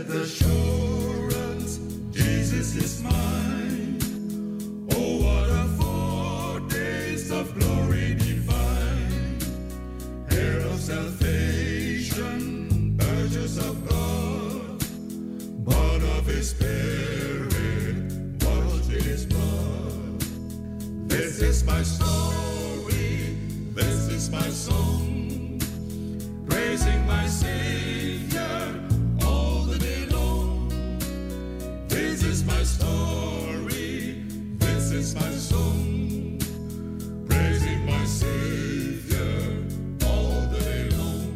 assurance, Jesus is mine. Oh, what a foretaste of glory divine, heir of salvation, purchase of God, born of His Spirit, washed in His blood. This is my story, this is my song, praising my Savior all the day long. This is my story, this is my song, praising my Savior all the day long.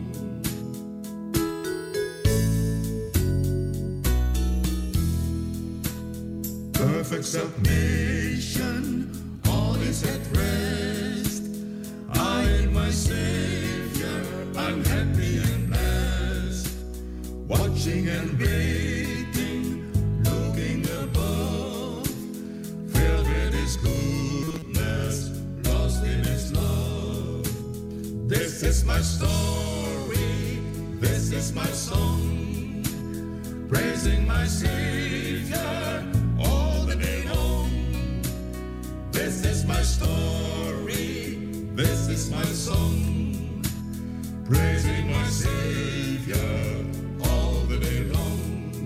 Perfect submission, all is at rest. I in my Savior, I'm happy and blessed, watching and waiting, looking above, filled with His goodness, lost in His love. This is my story, this is my song, praising my Savior all the day long. This is my story, this is my song, praising my Savior all the day long.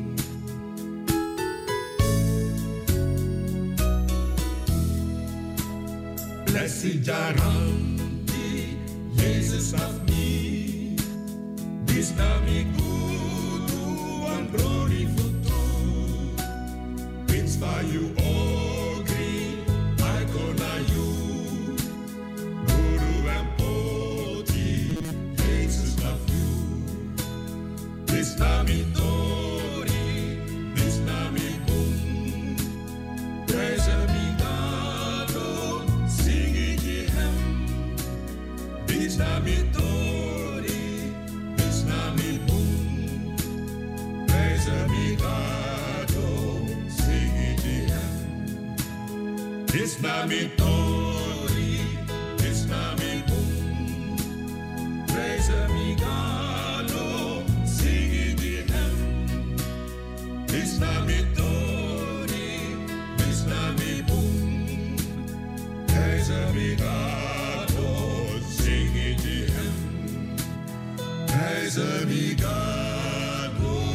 Blessed garantie, Jezus af me, dis nami kudu an broni futu, wins by you ogri, I gonna you, Guru and Poti, Jesus love you, dis nami tori, dis nami boom, praise me God, sing it him, dis nami tori, dis nami boom, praise me God, sing it him, dis nami tori, dis nami boom, praise me God, sing it him, dis nami tori, dis nami boom, praise me God, sing it him, praise me God,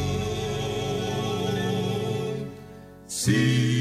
sing it him.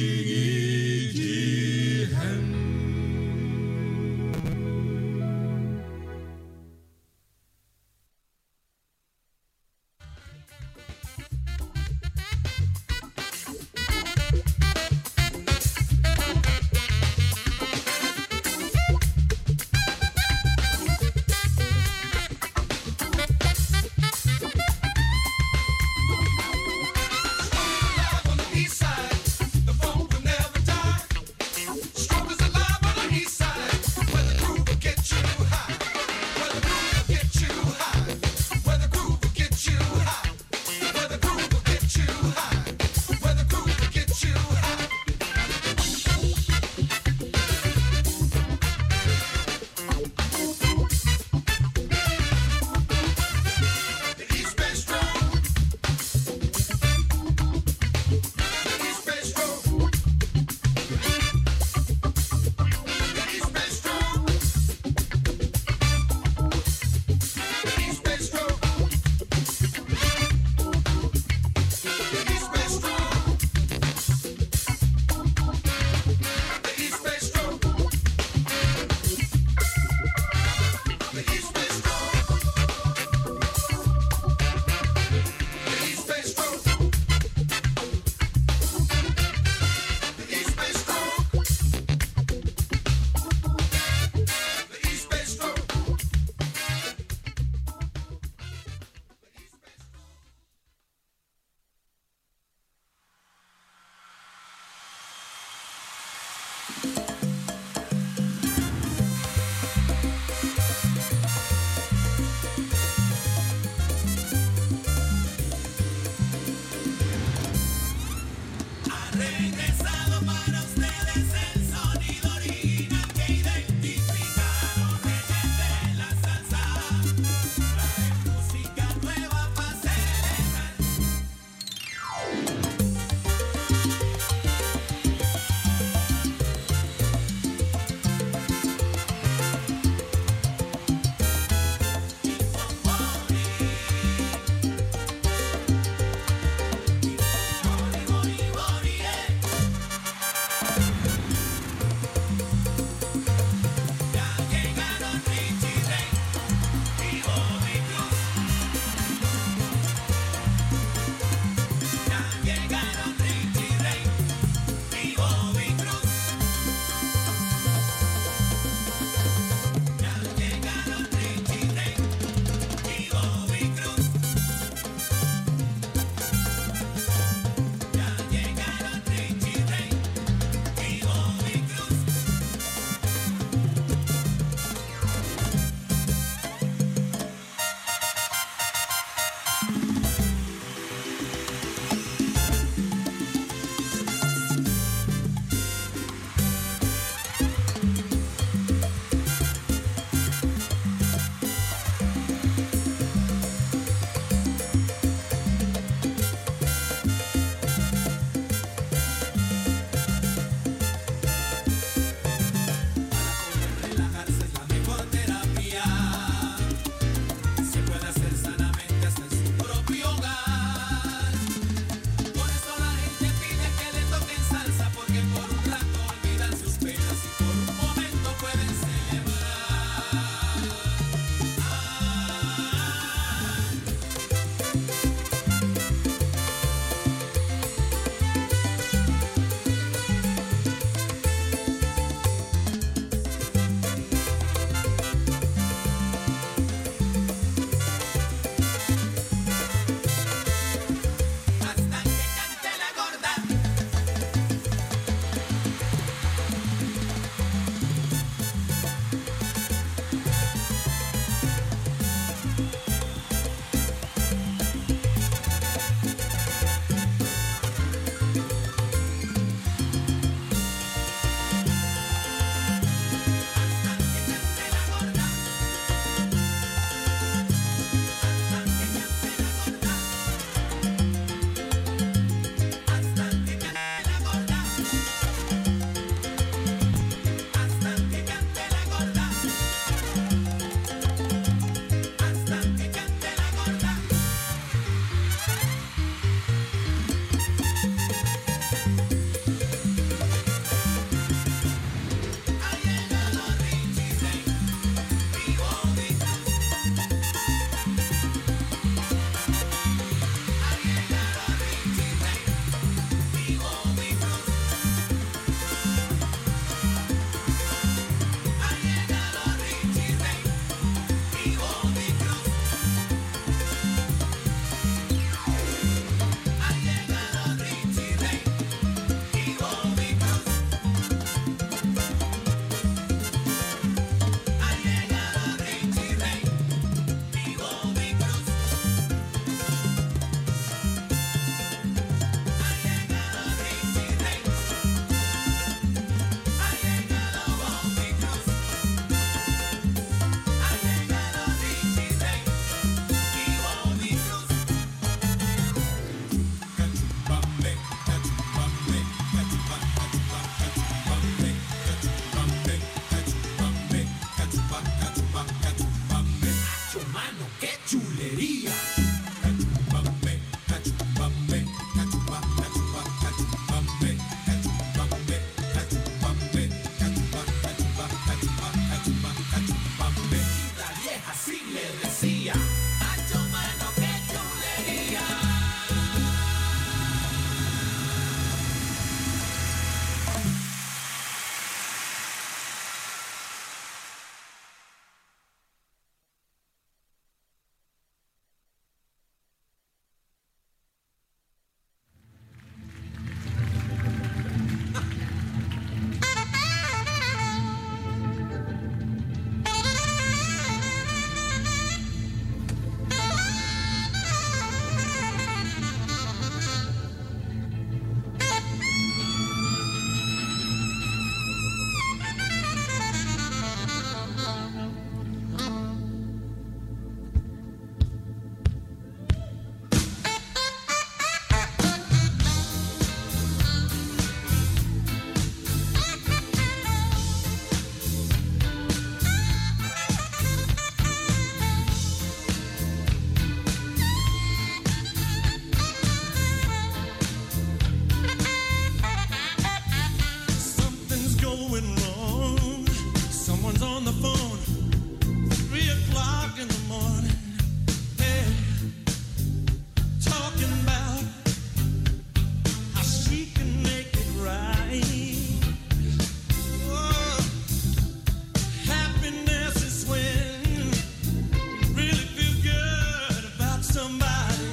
going wrong. Someone's on the phone, 3 o'clock in the morning. Hey, talking about how she can make it right. Oh, happiness is when you really feel good about somebody.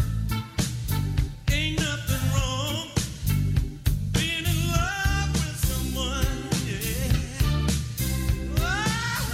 Ain't nothing wrong being in love with someone, yeah. Oh,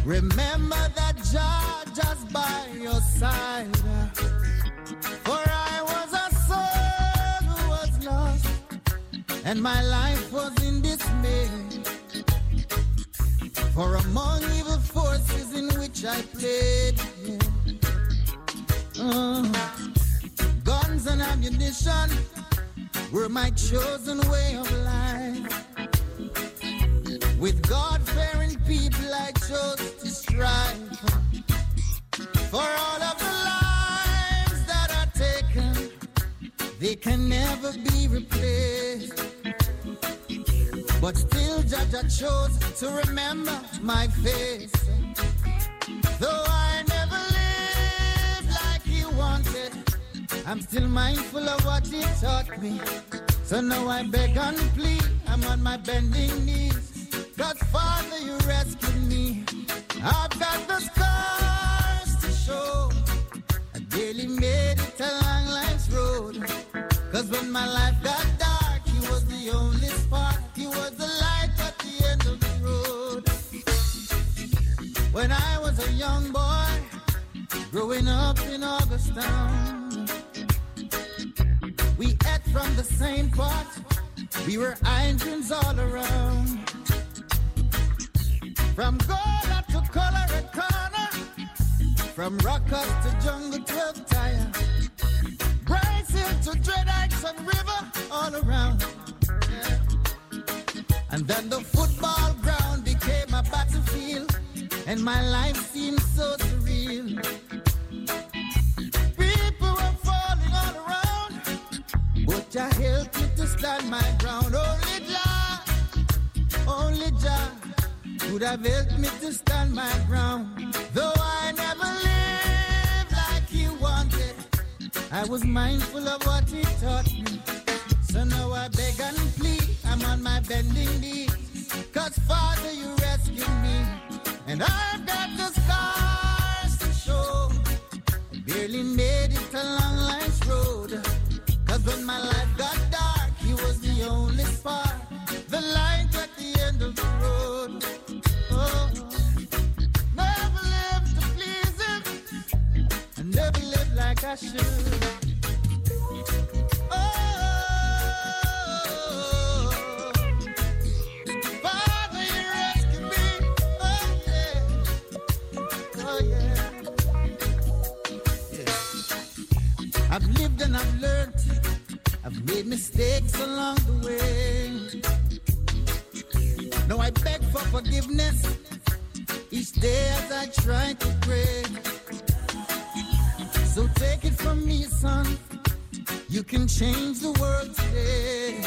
Remember that Jah just by your side. For I was a soul who was lost, and my life was in dismay. For among evil forces in which I played, guns and ammunition were my chosen way of life. With God-fearing people I chose to strive. For all of the lives that are taken, they can never be replaced. But still Jah chose to remember my face. Though I never lived like he wanted, I'm still mindful of what he taught me. So now I beg and plead, I'm on my bending knees. God, Father, you rescued me. I've got the scars to show. I daily made it along life's road. Cause when my life got dark, he was the only spark. He was the light at the end of the road. When I was a young boy, growing up in Augustown, we ate from the same pot. We were Indians all around. From Gola to Colorado Corner, from Rockers to Jungle 12 Tire, Bryce Hill to Dread Heights and River, all around. Yeah. And then the football ground became a battlefield, and my life seemed so surreal. People were falling all around, but Jah helped me to stand my ground. Only Jah would have helped me to stand my ground. Though I never lived like he wanted, I was mindful of what he taught me. So now I beg and plead, I'm on my bending knees. Cause Father, you rescued me, and I've got the scars to show. I barely made it along life's road. Cause when my life got dark, he was the only spark, the light at the end of the road. Oh, never lived to please him, I never lived like I should. Oh, Father, you rescued me. Oh yeah, oh yeah. I've lived and I've learned. I've made mistakes along the way. Now I beg for forgiveness each day as I try to pray. So take it from me, son, you can change the world today.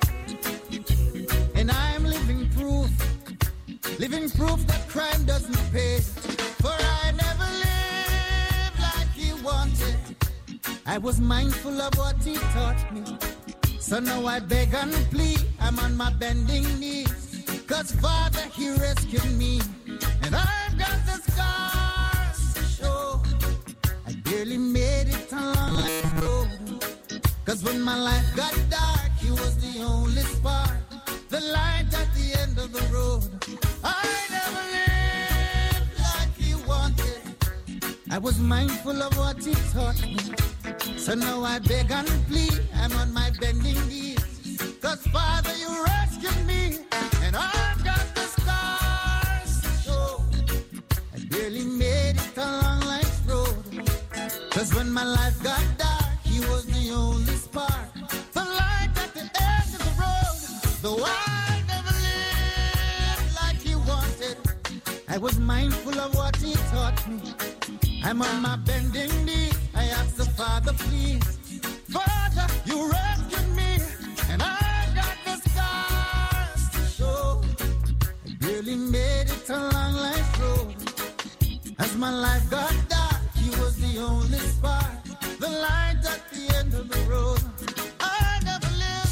And I'm living proof that crime doesn't pay. For I never lived like he wanted, I was mindful of what he taught me. So now I beg and plead, I'm on my bending knees. Cause Father, he rescued me, and I've got the scars to show. I barely made it along life's road. Cause when my life got dark, he was the only spark, the light at the end of the road. I never lived like he wanted, I was mindful of what he taught me. So now I beg and plead, I'm on my bending knees. Cause Father, you rescued me, and I've got the scars to show. I barely made it along life's road. Cause when my life got dark, he was the only spark, the light at the end of the road. Though I never lived like he wanted, I was mindful of what he taught me. I'm on my bending knee, I ask the Father, please. Father, you rescued me, and I've got the scars to show. I barely made it along life's road. As my life got dark, he was the only spark, the light at the end of the road. I never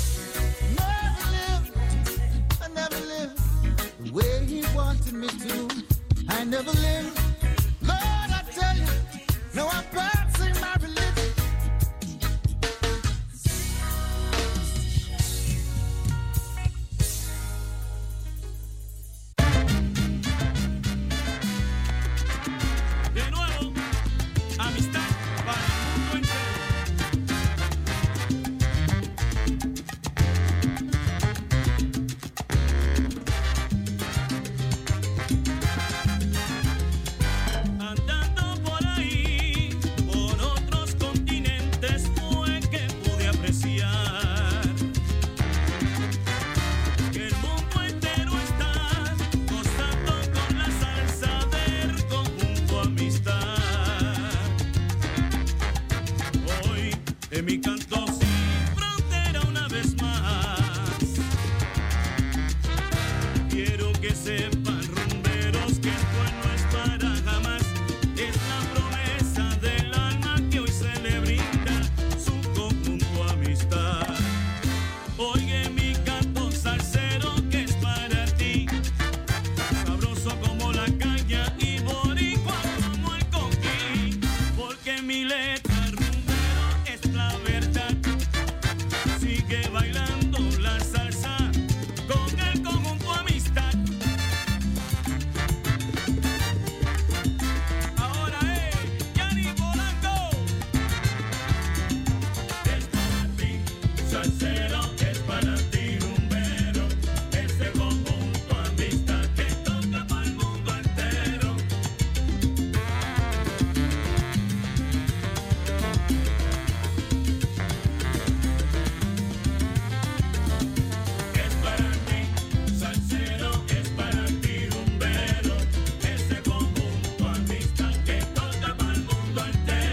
lived the way he wanted me to. I never lived. Lord, I tell you, no, I'm passing my religion. en mi canto sin frontera una vez más. Quiero que sepan rumberos que el bueno es para jamás. Es la promesa del alma que hoy se le brinda su conjunto amistad. Oye mi canto salsero que es para ti, sabroso como la caña y boricua como el coquí, porque mi letra